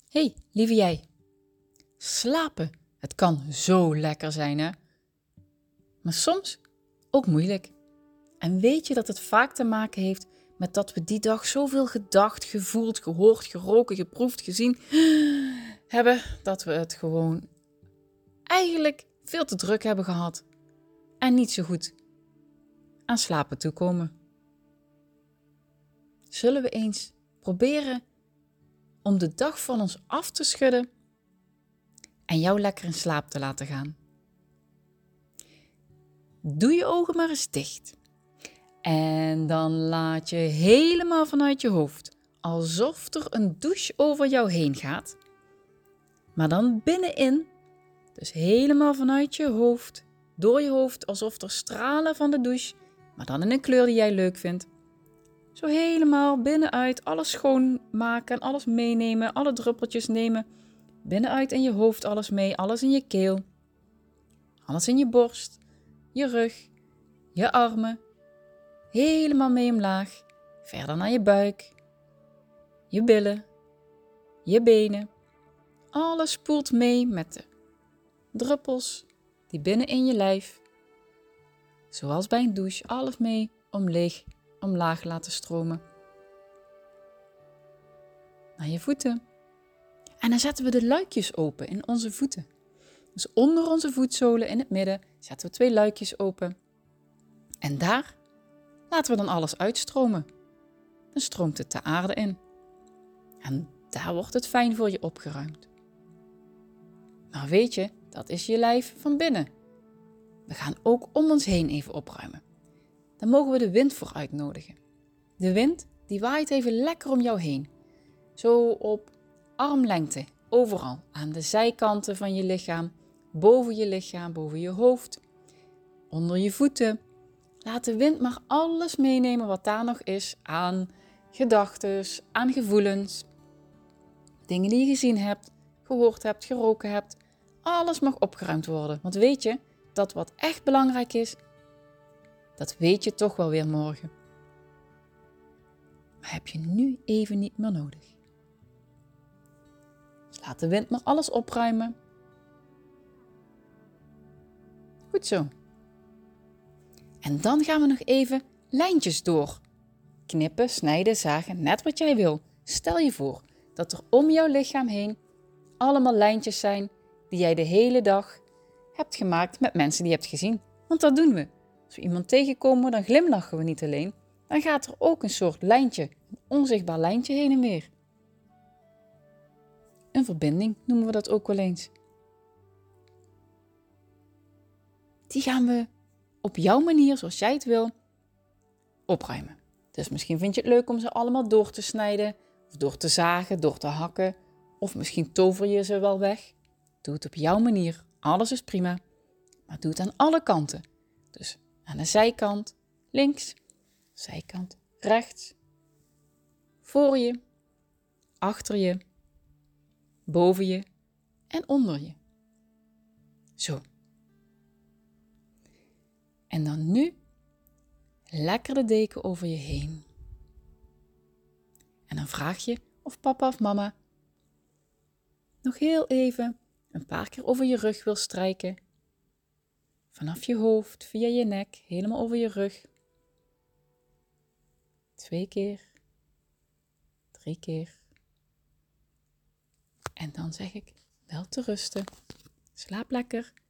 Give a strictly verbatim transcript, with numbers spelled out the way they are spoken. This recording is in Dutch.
Hey, lieve jij. Slapen, het kan zo lekker zijn, hè? Maar soms ook moeilijk. En weet je dat het vaak te maken heeft met dat we die dag zoveel gedacht, gevoeld, gehoord, geroken, geproefd, gezien hebben, dat we het gewoon eigenlijk veel te druk hebben gehad en niet zo goed aan slapen toekomen. Zullen we eens proberen om de dag van ons af te schudden en jou lekker in slaap te laten gaan? Doe je ogen maar eens dicht. En dan laat je helemaal vanuit je hoofd, alsof er een douche over jou heen gaat. Maar dan binnenin, dus helemaal vanuit je hoofd, door je hoofd, alsof er stralen van de douche, maar dan in een kleur die jij leuk vindt. Zo helemaal binnenuit alles schoonmaken en alles meenemen, alle druppeltjes nemen. Binnenuit in je hoofd alles mee, alles in je keel. Alles in je borst, je rug, je armen. Helemaal mee omlaag, verder naar je buik, je billen, je benen. Alles spoelt mee met de druppels die binnen in je lijf, zoals bij een douche, alles mee omleeg, omlaag laten stromen. Naar je voeten. En dan zetten we de luikjes open in onze voeten. Dus onder onze voetzolen in het midden zetten we twee luikjes open. En daar laten we dan alles uitstromen. Dan stroomt het de aarde in. En daar wordt het fijn voor je opgeruimd. Maar weet je, dat is je lijf van binnen. We gaan ook om ons heen even opruimen. Dan mogen we de wind voor uitnodigen. De wind die waait even lekker om jou heen. Zo op armlengte, overal. Aan de zijkanten van je lichaam, boven je lichaam, boven je hoofd, onder je voeten. Laat de wind maar alles meenemen wat daar nog is aan gedachten, aan gevoelens. Dingen die je gezien hebt, gehoord hebt, geroken hebt. Alles mag opgeruimd worden. Want weet je, dat wat echt belangrijk is, dat weet je toch wel weer morgen. Maar heb je nu even niet meer nodig. Dus laat de wind maar alles opruimen. Goed zo. En dan gaan we nog even lijntjes door. Knippen, snijden, zagen, net wat jij wil. Stel je voor dat er om jouw lichaam heen allemaal lijntjes zijn die jij de hele dag hebt gemaakt met mensen die je hebt gezien. Want dat doen we. Als we iemand tegenkomen, dan glimlachen we niet alleen. Dan gaat er ook een soort lijntje, een onzichtbaar lijntje heen en weer. Een verbinding noemen we dat ook wel eens. Die gaan we op jouw manier, zoals jij het wil, opruimen. Dus misschien vind je het leuk om ze allemaal door te snijden, of door te zagen, door te hakken, of misschien tover je ze wel weg. Doe het op jouw manier, alles is prima, maar doe het aan alle kanten. Dus aan de zijkant, links, zijkant, rechts, voor je, achter je, boven je en onder je. Zo. En dan nu lekker de deken over je heen. En dan vraag je of papa of mama nog heel even een paar keer over je rug wil strijken. Vanaf je hoofd, via je nek, helemaal over je rug. Twee keer. Drie keer. En dan zeg ik wel te rusten. Slaap lekker.